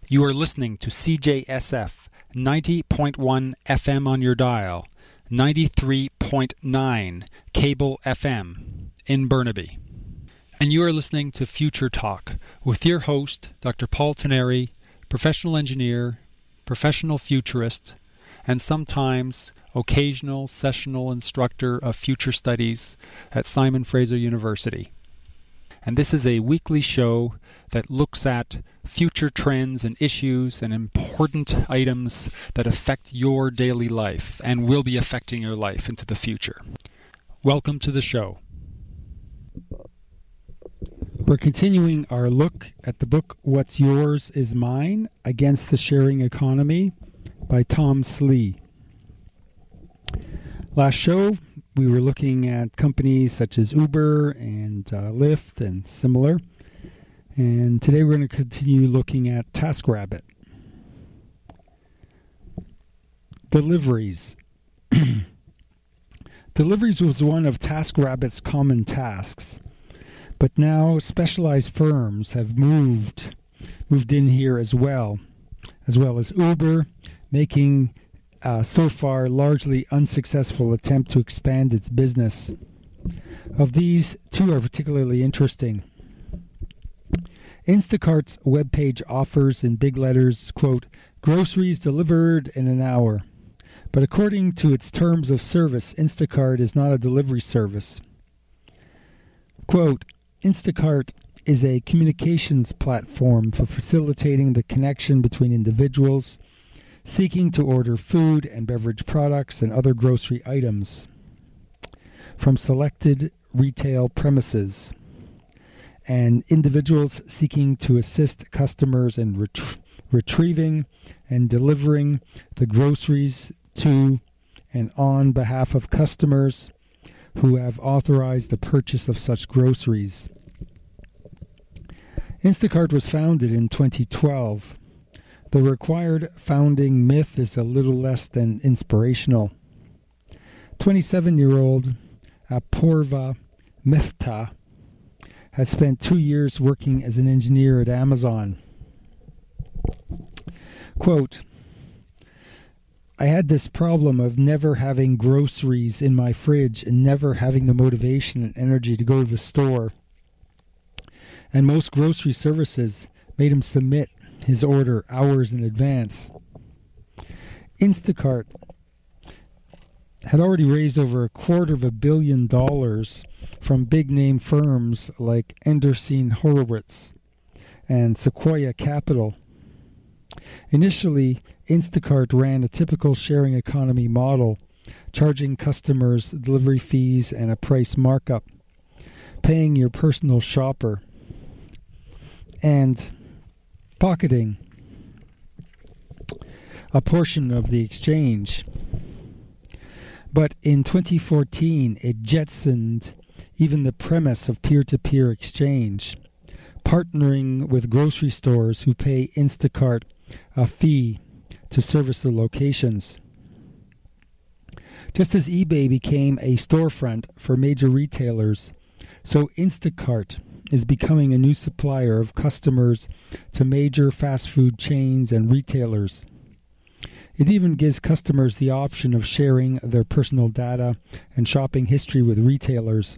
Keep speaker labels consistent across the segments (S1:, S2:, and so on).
S1: You are listening to CJSF 90.1 FM on your dial, 93.9 cable FM in Burnaby. And you are listening to Future Talk with your host, Dr. Paul Teneri, professional engineer, professional futurist, and sometimes occasional sessional instructor of future studies at Simon Fraser University. And this is a weekly show that looks at future trends and issues and important items that affect your daily life and will be affecting your life into the future. Welcome to the show. We're continuing our look at the book What's Yours is Mine Against the Sharing Economy by Tom Slee. Last show, we were looking at companies such as Uber and Lyft and similar. And today we're going to continue looking at TaskRabbit. Deliveries. Deliveries was one of TaskRabbit's common tasks. But now specialized firms have moved in here as well as Uber, making so far largely unsuccessful attempt to expand its business. Of these, two are particularly interesting. Instacart's webpage offers in big letters, quote, groceries delivered in an hour. But according to its terms of service, Instacart is not a delivery service. Quote, Instacart is a communications platform for facilitating the connection between individuals seeking to order food and beverage products and other grocery items from selected retail premises, and individuals seeking to assist customers in retrieving and delivering the groceries to and on behalf of customers who have authorized the purchase of such groceries. Instacart was founded in 2012. The required founding myth is a little less than inspirational. 27-year-old Apurva Mehta has spent 2 years working as an engineer at Amazon. Quote, I had this problem of never having groceries in my fridge and never having the motivation and energy to go to the store. And most grocery services made him submit his order hours in advance. Instacart had already raised over $250 million from big-name firms like Andreessen Horowitz and Sequoia Capital. Initially, Instacart ran a typical sharing economy model, charging customers delivery fees and a price markup, paying your personal shopper, and pocketing a portion of the exchange. But in 2014, it jettisoned even the premise of peer-to-peer exchange, partnering with grocery stores who pay Instacart a fee to service their locations. Just as eBay became a storefront for major retailers, so Instacart is becoming a new supplier of customers to major fast food chains and retailers. It even gives customers the option of sharing their personal data and shopping history with retailers.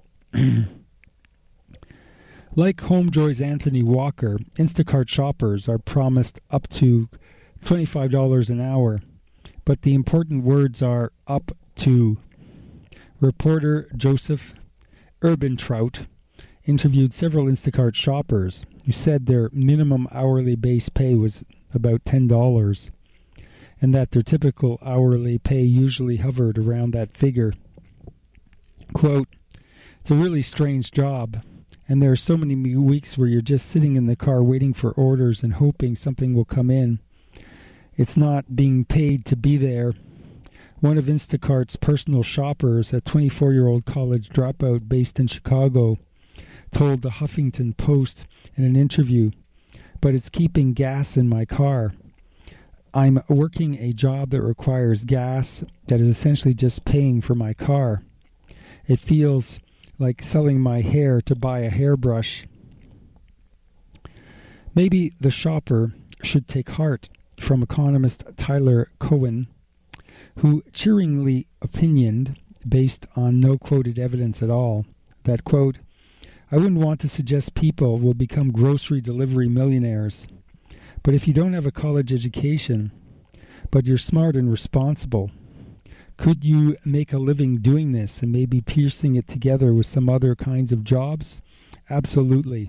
S1: Like Homejoy's Anthony Walker, Instacart shoppers are promised up to $25 an hour, but the important words are up to. Reporter Joseph Urbantrout interviewed several Instacart shoppers who said their minimum hourly base pay was about $10 and that their typical hourly pay usually hovered around that figure. Quote, it's a really strange job, and there are so many weeks where you're just sitting in the car waiting for orders and hoping something will come in. It's not being paid to be there. One of Instacart's personal shoppers, a 24-year-old college dropout based in Chicago, told the Huffington Post in an interview, but it's keeping gas in my car. I'm working a job that requires gas that is essentially just paying for my car. It feels like selling my hair to buy a hairbrush. Maybe the shopper should take heart from economist Tyler Cowen, who cheeringly opinioned, based on no quoted evidence at all, that, quote, I wouldn't want to suggest people will become grocery delivery millionaires, but if you don't have a college education, but you're smart and responsible, could you make a living doing this and maybe piecing it together with some other kinds of jobs? Absolutely.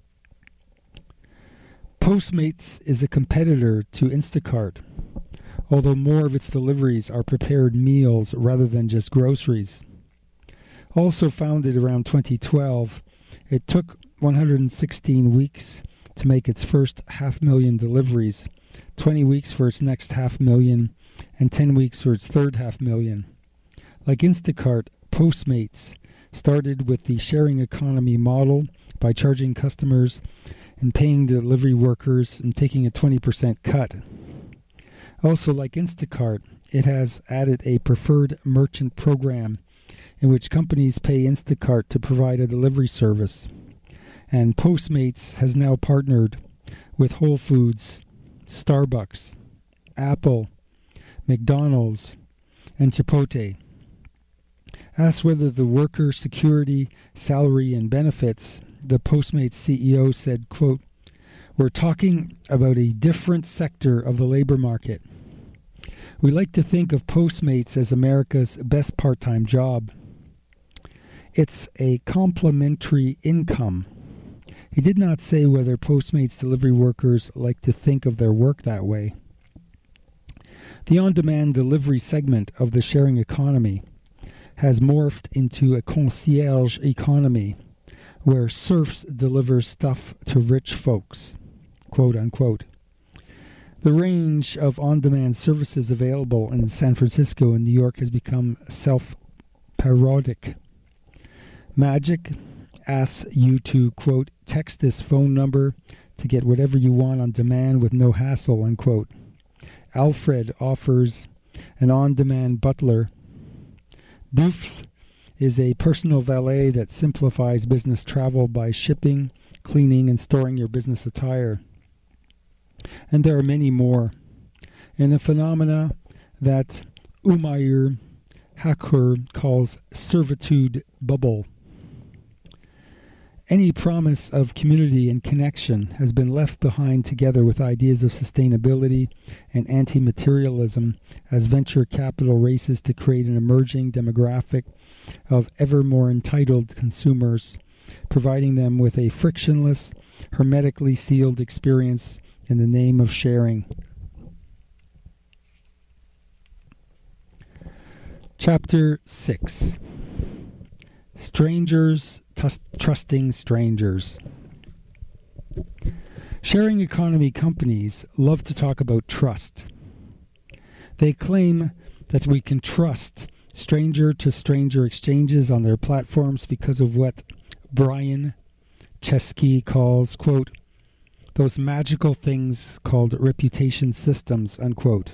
S1: Postmates is a competitor to Instacart, although more of its deliveries are prepared meals rather than just groceries. Also founded around 2012, it took 116 weeks to make its first 500,000 deliveries, 20 weeks for its next 500,000, and 10 weeks for its third 500,000. Like Instacart, Postmates started with the sharing economy model by charging customers and paying delivery workers and taking a 20% cut. Also, like Instacart, it has added a preferred merchant program in which companies pay Instacart to provide a delivery service. And Postmates has now partnered with Whole Foods, Starbucks, Apple, McDonald's, and Chipotle. Asked whether the worker security, salary, and benefits, the Postmates CEO said, quote, we're talking about a different sector of the labor market. We like to think of Postmates as America's best part-time job. It's a complementary income. He did not say whether Postmates delivery workers like to think of their work that way. The on-demand delivery segment of the sharing economy has morphed into a concierge economy where serfs deliver stuff to rich folks, quote unquote. The range of on-demand services available in San Francisco and New York has become self-parodic. Magic asks you to, quote, text this phone number to get whatever you want on demand with no hassle, unquote. Alfred offers an on-demand butler. Doofs is a personal valet that simplifies business travel by shipping, cleaning, and storing your business attire. And there are many more. And a phenomena that Umair Hakur calls servitude bubble. Any promise of community and connection has been left behind together with ideas of sustainability and anti-materialism as venture capital races to create an emerging demographic of ever more entitled consumers, providing them with a frictionless, hermetically sealed experience in the name of sharing. Chapter 6. Strangers trusting strangers. Sharing economy companies love to talk about trust. They claim that we can trust stranger-to-stranger exchanges on their platforms because of what Brian Chesky calls, quote, those magical things called reputation systems, unquote.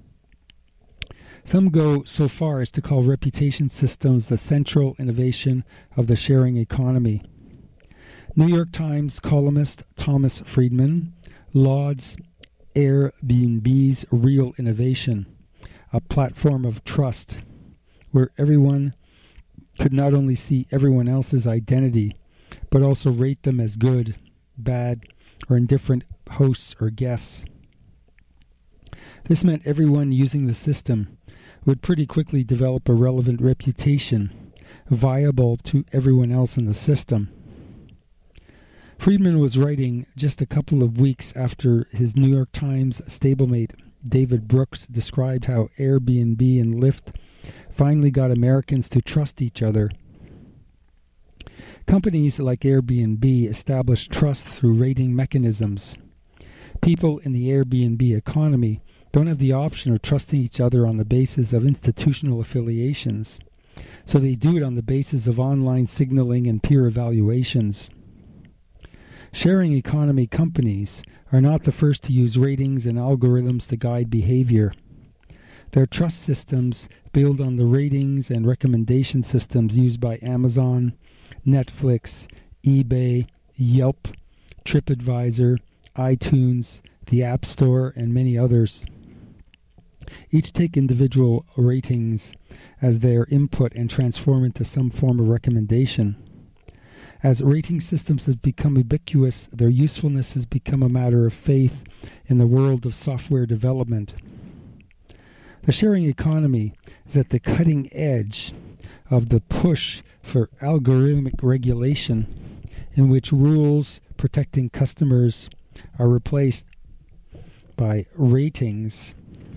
S1: Some go so far as to call reputation systems the central innovation of the sharing economy. New York Times columnist Thomas Friedman lauds Airbnb's real innovation, a platform of trust, where everyone could not only see everyone else's identity, but also rate them as good, bad, or indifferent hosts or guests. This meant everyone using the system would pretty quickly develop a relevant reputation, viable to everyone else in the system. Friedman was writing just a couple of weeks after his New York Times stablemate David Brooks described how Airbnb and Lyft finally got Americans to trust each other. Companies like Airbnb established trust through rating mechanisms. People in the Airbnb economy don't have the option of trusting each other on the basis of institutional affiliations, so they do it on the basis of online signaling and peer evaluations. Sharing economy companies are not the first to use ratings and algorithms to guide behavior. Their trust systems build on the ratings and recommendation systems used by Amazon, Netflix, eBay, Yelp, TripAdvisor, iTunes, the App Store, and many others. Each take individual ratings as their input and transform into some form of recommendation. As rating systems have become ubiquitous, their usefulness has become a matter of faith in the world of software development. The sharing economy is at the cutting edge of the push for algorithmic regulation, in which rules protecting customers are replaced by ratings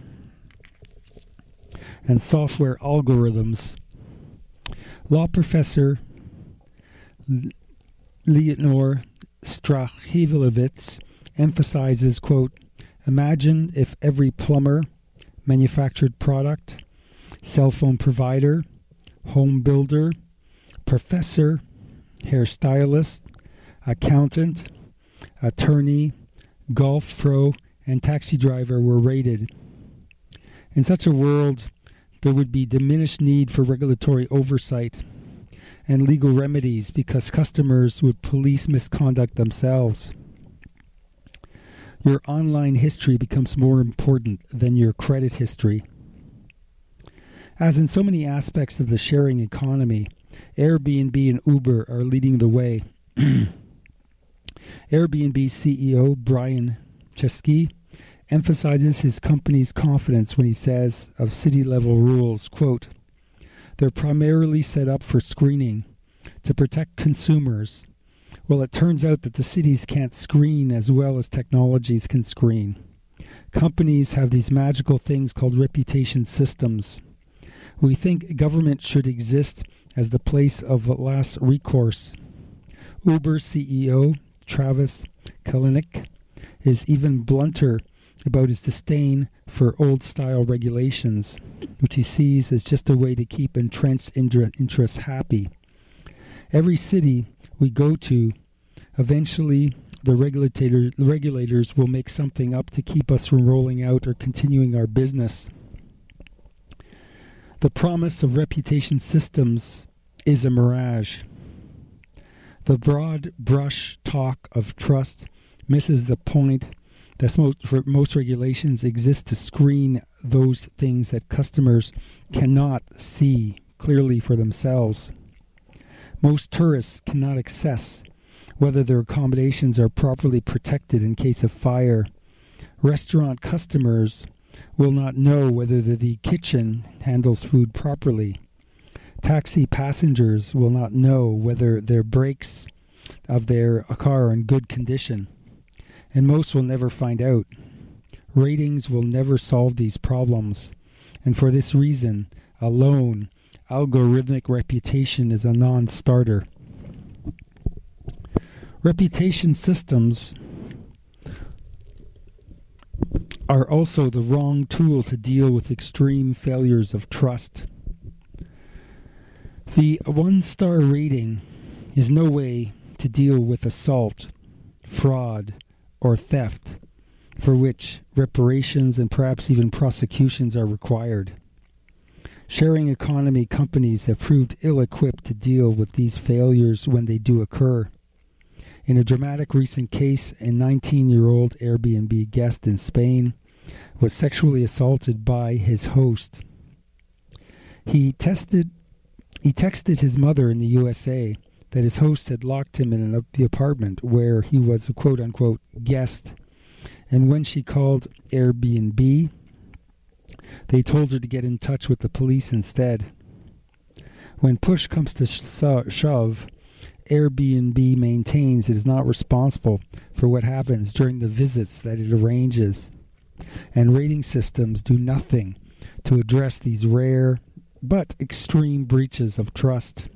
S1: and software algorithms. Law professor Leonor Strachilevitz emphasizes, quote, "Imagine if every plumber, manufactured product, cell phone provider, home builder, professor, hairstylist, accountant, attorney, golf pro, and taxi driver were rated. In such a world, there would be diminished need for regulatory oversight and legal remedies because customers would police misconduct themselves. Your online history becomes more important than your credit history." As in so many aspects of the sharing economy, Airbnb and Uber are leading the way. Airbnb CEO Brian Chesky emphasizes his company's confidence when he says of city-level rules, quote, "They're primarily set up for screening, to protect consumers. Well, it turns out that the cities can't screen as well as technologies can screen. Companies have these magical things called reputation systems. We think government should exist as the place of last recourse." Uber CEO Travis Kalanick is even blunter about his disdain for old-style regulations, which he sees as just a way to keep entrenched interests happy. Every city we go to, eventually the regulators will make something up to keep us from rolling out or continuing our business. The promise of reputation systems is a mirage. The broad brush talk of trust misses the point that most regulations exist to screen those things that customers cannot see clearly for themselves. Most tourists cannot assess whether their accommodations are properly protected in case of fire. Restaurant customers will not know whether the kitchen handles food properly. Taxi passengers will not know whether their brakes of their car are in good condition. And most will never find out. Ratings will never solve these problems. And for this reason alone, algorithmic reputation is a non-starter. Reputation systems are also the wrong tool to deal with extreme failures of trust. The one-star rating is no way to deal with assault, fraud, or theft, for which reparations and perhaps even prosecutions are required. Sharing economy companies have proved ill-equipped to deal with these failures when they do occur. In a dramatic recent case, a 19-year-old Airbnb guest in Spain was sexually assaulted by his host. He texted his mother in the USA that his host had locked him in the apartment where he was a quote-unquote guest, and when she called Airbnb, they told her to get in touch with the police instead. When push comes to shove, Airbnb maintains it is not responsible for what happens during the visits that it arranges, and rating systems do nothing to address these rare but extreme breaches of trust.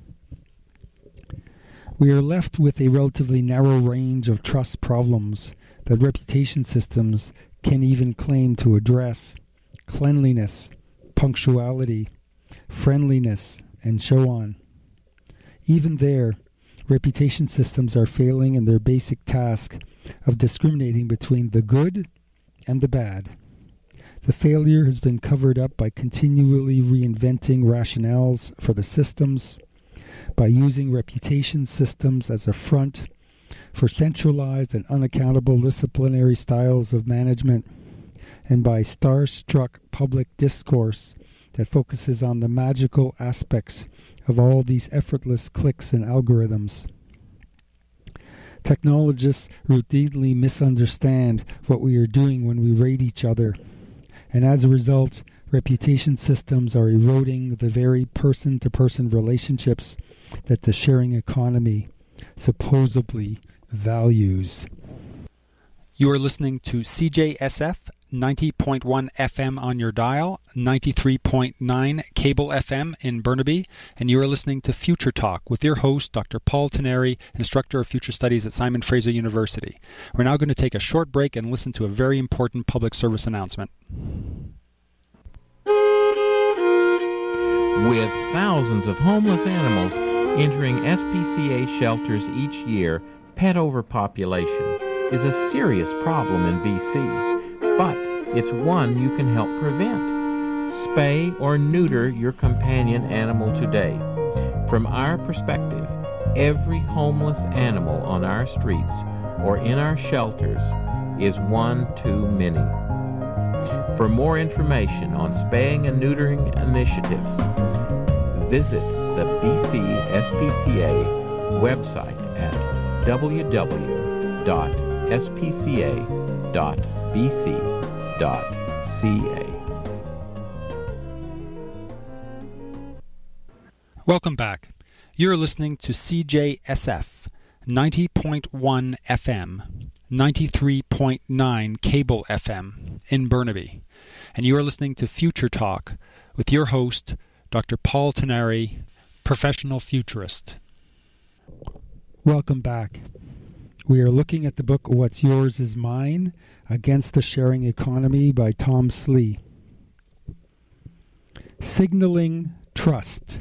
S1: We are left with a relatively narrow range of trust problems that reputation systems can even claim to address: cleanliness, punctuality, friendliness, and so on. Even there, reputation systems are failing in their basic task of discriminating between the good and the bad. The failure has been covered up by continually reinventing rationales for the systems, by using reputation systems as a front for centralized and unaccountable disciplinary styles of management, and by starstruck public discourse that focuses on the magical aspects of all these effortless clicks and algorithms. Technologists routinely misunderstand what we are doing when we rate each other, and as a result, reputation systems are eroding the very person-to-person relationships that the sharing economy supposedly values.
S2: You are listening to CJSF 90.1 FM on your dial, 93.9 cable FM in Burnaby, and you are listening to Future Talk with your host, Dr. Paul Tenneri, Instructor of Future Studies at Simon Fraser University. We're now going to take a short break and listen to a very important public service announcement.
S3: With thousands of homeless animals entering SPCA shelters each year, pet overpopulation is a serious problem in BC. But it's one you can help prevent. Spay or neuter your companion animal today. From our perspective, every homeless animal on our streets or in our shelters is one too many. For more information on spaying and neutering initiatives, visit the BC SPCA website at www.spca.bc.ca.
S2: Welcome back. You're listening to CJSF 90.1 FM, 93.9 cable FM in Burnaby, and you are listening to Future Talk with your host, Dr. Paul Tenneri, professional futurist.
S1: Welcome back. We are looking at the book What's Yours is Mine, Against the Sharing Economy by Tom Slee. Signaling trust.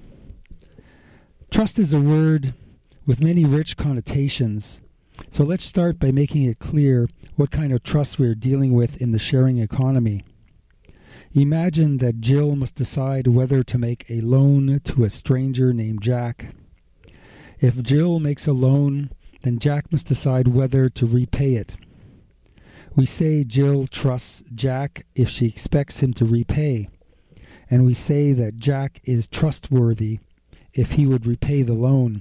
S1: Trust is a word with many rich connotations, so let's start by making it clear what kind of trust we are dealing with in the sharing economy. Imagine that Jill must decide whether to make a loan to a stranger named Jack. If Jill makes a loan, then Jack must decide whether to repay it. We say Jill trusts Jack if she expects him to repay, and we say that Jack is trustworthy if he would repay the loan.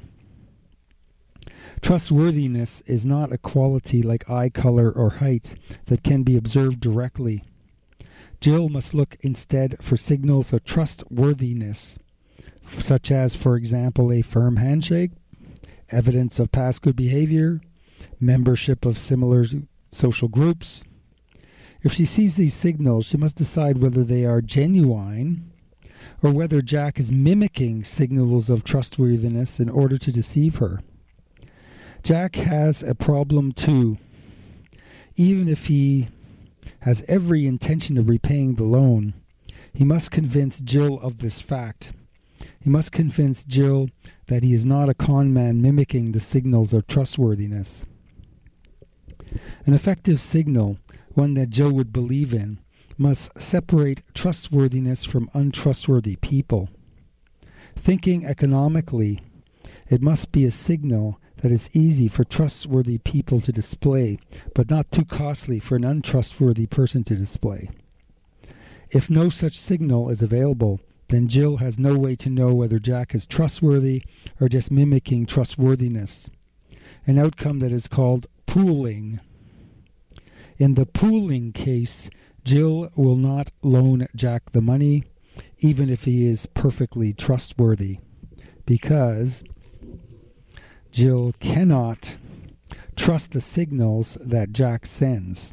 S1: Trustworthiness is not a quality like eye color or height that can be observed directly. Jill must look instead for signals of trustworthiness, such as, for example, a firm handshake, evidence of past good behavior, membership of similar social groups. If she sees these signals, she must decide whether they are genuine or whether Jack is mimicking signals of trustworthiness in order to deceive her. Jack has a problem too. Even if he has every intention of repaying the loan, he must convince Jill of this fact. He must convince Jill that he is not a con man mimicking the signals of trustworthiness. An effective signal, one that Jill would believe in, must separate trustworthiness from untrustworthy people. Thinking economically, it must be a signal that is easy for trustworthy people to display, but not too costly for an untrustworthy person to display. If no such signal is available, then Jill has no way to know whether Jack is trustworthy or just mimicking trustworthiness, an outcome that is called pooling. In the pooling case, Jill will not loan Jack the money, even if he is perfectly trustworthy, because Jill cannot trust the signals that Jack sends.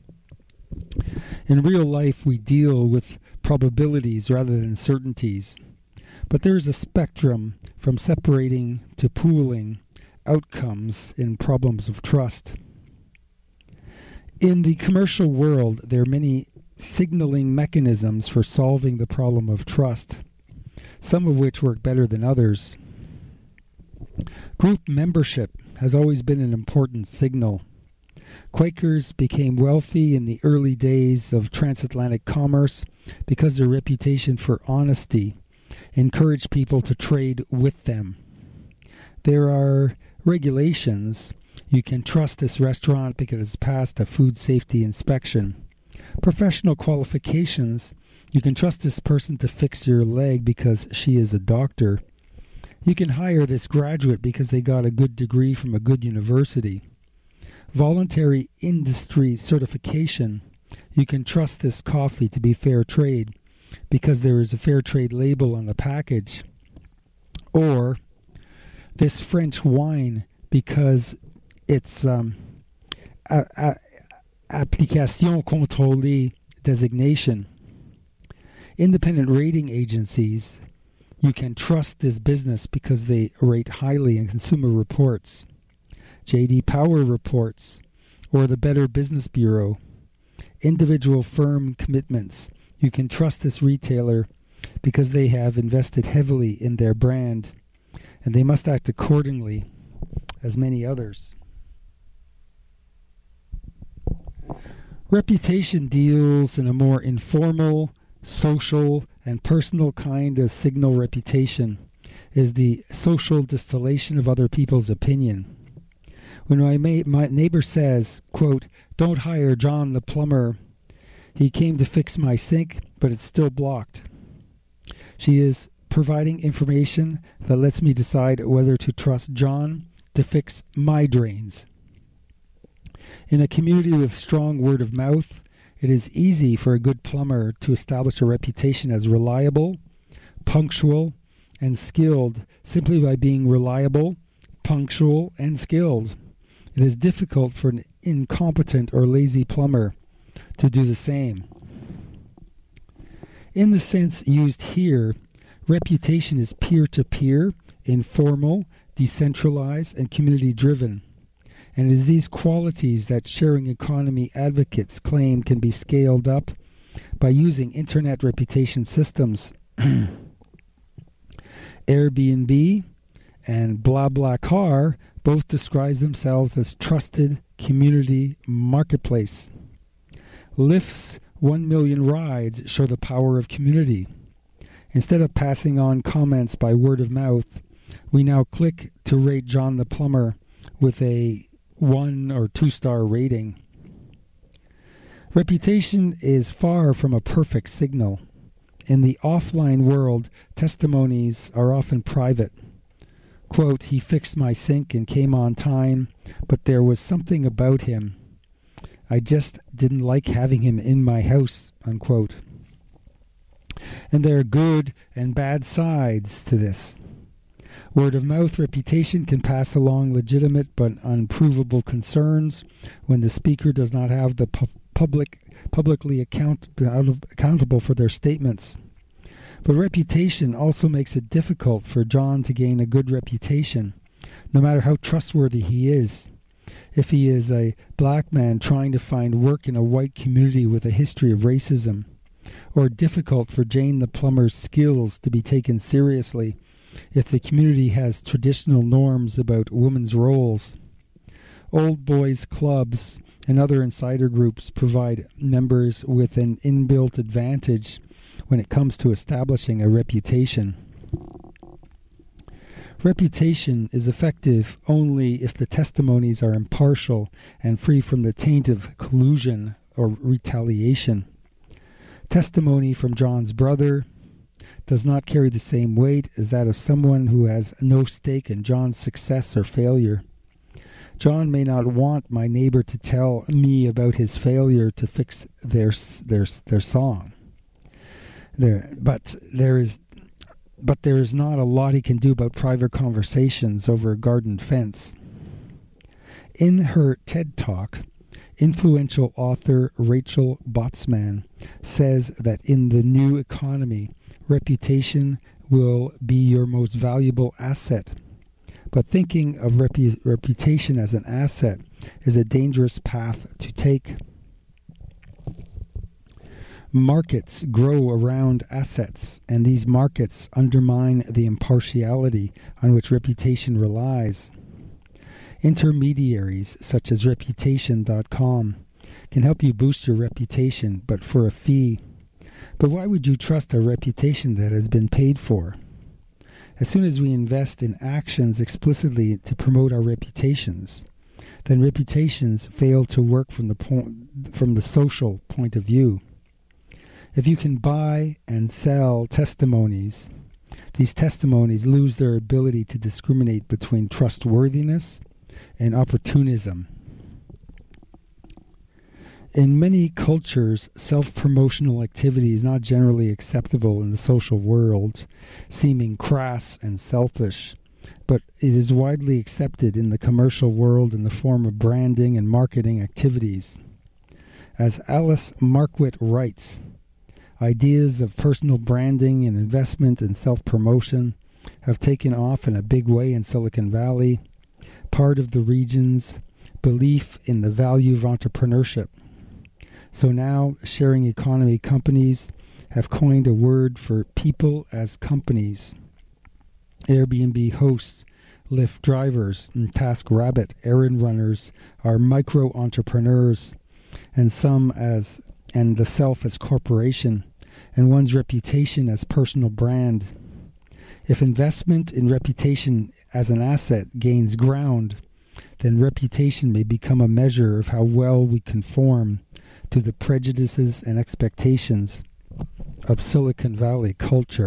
S1: In real life, we deal with probabilities rather than certainties, but there is a spectrum from separating to pooling outcomes in problems of trust. In the commercial world, there are many signaling mechanisms for solving the problem of trust, some of which work better than others. Group membership has always been an important signal. Quakers became wealthy in the early days of transatlantic commerce because their reputation for honesty encouraged people to trade with them. There are regulations. You can trust this restaurant because it has passed a food safety inspection. Professional qualifications. You can trust this person to fix your leg because she is a doctor. You can hire this graduate because they got a good degree from a good university. Voluntary industry certification. You can trust this coffee to be fair trade because there is a fair trade label on the package. Or this French wine because it's application contrôlée designation. Independent rating agencies. You can trust this business because they rate highly in Consumer Reports, J.D. Power reports, or the Better Business Bureau. Individual firm commitments. You can trust this retailer because they have invested heavily in their brand, and they must act accordingly, as many others. Reputation deals in a more informal, social, and personal kind of signal. Reputation is the social distillation of other people's opinion. When my neighbor says, quote, "Don't hire John the plumber. He came to fix my sink, but it's still blocked," she is providing information that lets me decide whether to trust John to fix my drains. In a community with strong word of mouth, it is easy for a good plumber to establish a reputation as reliable, punctual, and skilled simply by being reliable, punctual, and skilled. It is difficult for an incompetent or lazy plumber to do the same. In the sense used here, reputation is peer-to-peer, informal, decentralized, and community-driven. And it is these qualities that sharing economy advocates claim can be scaled up by using internet reputation systems. Airbnb and BlaBlaCar both describe themselves as trusted community marketplace. Lyft's 1 million rides show the power of community. Instead of passing on comments by word of mouth, we now click to rate John the plumber with a 1 or 2-star rating. Reputation is far from a perfect signal. In the offline world, testimonies are often private. Quote, "He fixed my sink and came on time, but there was something about him. I just didn't like having him in my house," unquote. And there are good and bad sides to this. Word-of-mouth reputation can pass along legitimate but unprovable concerns when the speaker does not have the publicly accountable for their statements. But reputation also makes it difficult for John to gain a good reputation, no matter how trustworthy he is. If he is a black man trying to find work in a white community with a history of racism, or difficult for Jane the plumber's skills to be taken seriously if the community has traditional norms about women's roles. Old boys clubs and other insider groups provide members with an inbuilt advantage when it comes to establishing a reputation. Reputation is effective only if the testimonies are impartial and free from the taint of collusion or retaliation. Testimony from John's brother does not carry the same weight as that of someone who has no stake in John's success or failure. John may not want my neighbor to tell me about his failure to fix their song. But there is not a lot he can do about private conversations over a garden fence. In her TED Talk, influential author Rachel Botsman says that in the new economy, reputation will be your most valuable asset. But thinking of reputation as an asset is a dangerous path to take. Markets grow around assets, and these markets undermine the impartiality on which reputation relies. Intermediaries such as Reputation.com can help you boost your reputation, but for a fee. But why would you trust a reputation that has been paid for? As soon as we invest in actions explicitly to promote our reputations, then reputations fail to work from the social point of view. If you can buy and sell testimonies, these testimonies lose their ability to discriminate between trustworthiness and opportunism. In many cultures, self-promotional activity is not generally acceptable in the social world, seeming crass and selfish, but it is widely accepted in the commercial world in the form of branding and marketing activities. As Alice Marquardt writes, ideas of personal branding and investment in self-promotion have taken off in a big way in Silicon Valley, part of the region's belief in the value of entrepreneurship. So now, sharing economy companies have coined a word for people as companies. Airbnb hosts, Lyft drivers, and TaskRabbit errand runners are micro-entrepreneurs, and the self as corporation, and one's reputation as personal brand. If investment in reputation as an asset gains ground, then reputation may become a measure of how well we conform to the prejudices and expectations of Silicon Valley culture.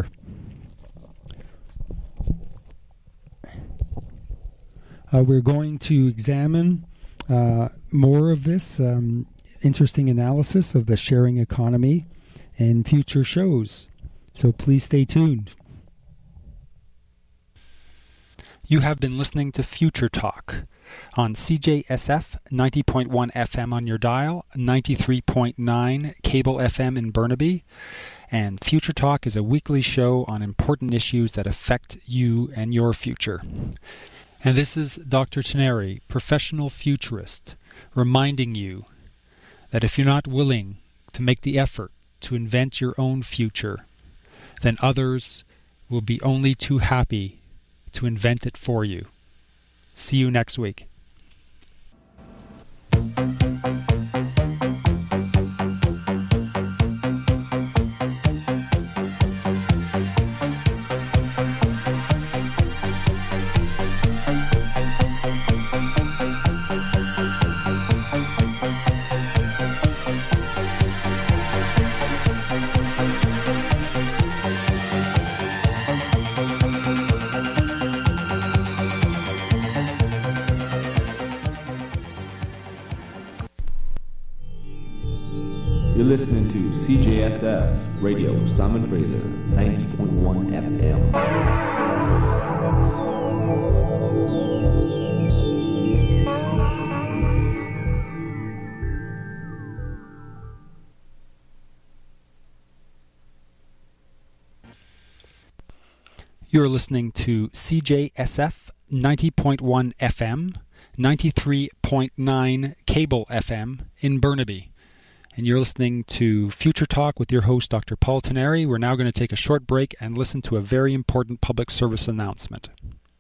S1: We're going to examine more of this interesting analysis of the sharing economy in future shows. So please stay tuned.
S2: You have been listening to Future Talk on CJSF 90.1 FM on your dial, 93.9 cable FM in Burnaby. And Future Talk is a weekly show on important issues that affect you and your future. And this is Dr. Teneri, professional futurist, reminding you that if you're not willing to make the effort to invent your own future, then others will be only too happy to invent it for you. See you next week.
S4: You're listening to CJSF Radio Simon Fraser 90.1 FM.
S2: You're listening to CJSF 90.1 FM, 93.9 cable FM in Burnaby. And you're listening to Future Talk with your host, Dr. Paul Teneri. We're now going to take a short break and listen to a very important public service announcement.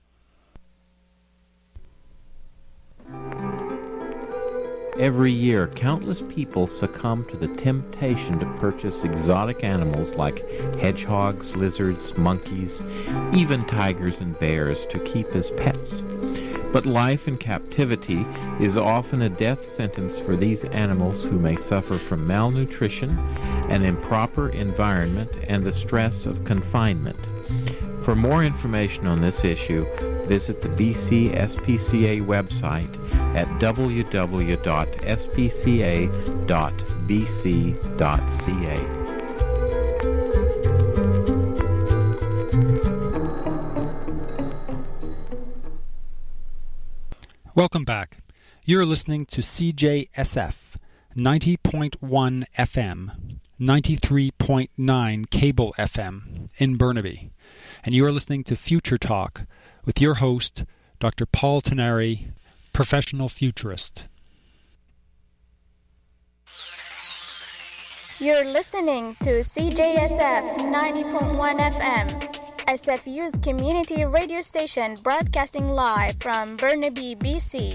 S3: Every year, countless people succumb to the temptation to purchase exotic animals like hedgehogs, lizards, monkeys, even tigers and bears to keep as pets. But life in captivity is often a death sentence for these animals who may suffer from malnutrition, an improper environment, and the stress of confinement. For more information on this issue, visit the BC SPCA website at www.spca.bc.ca.
S2: Welcome back. You're listening to CJSF 90.1 FM, 93.9 cable FM in Burnaby. And you are listening to Future Talk with your host, Dr. Paul Teneri, professional futurist.
S5: You're listening to CJSF 90.1 FM, SFU's community radio station broadcasting live from Burnaby, BC.